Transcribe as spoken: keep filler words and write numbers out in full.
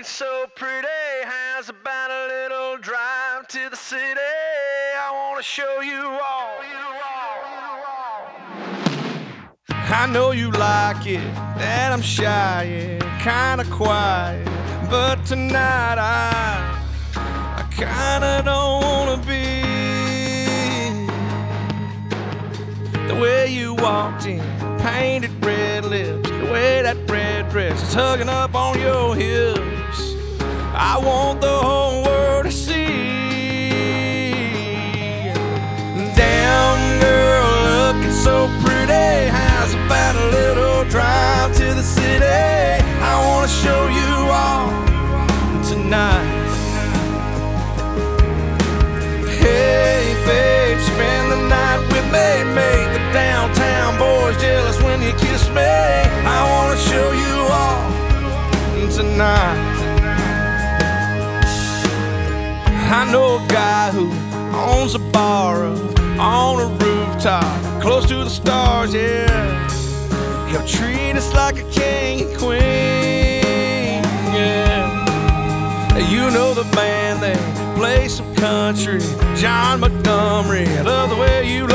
looking so pretty, how's about a little drive to the city? I want to show you all. I know you like it, that I'm shy, yeah, kinda quiet, but tonight I, I kinda don't wanna be the way you walked in, painted red lips, the way that red dress is hugging up on your hips. I want the whole world to see. Damn girl, looking so pretty, how's about a little drive to the city? I wanna show you all tonight. Hey babe, spend the night with me, make the downtown boys jealous when you kiss me. I wanna show you all tonight. I know a guy who owns a bar up on a rooftop close to the stars, yeah. He'll treat us like a king and queen, yeah. You know the band, they play some country, John Montgomery. I love the way you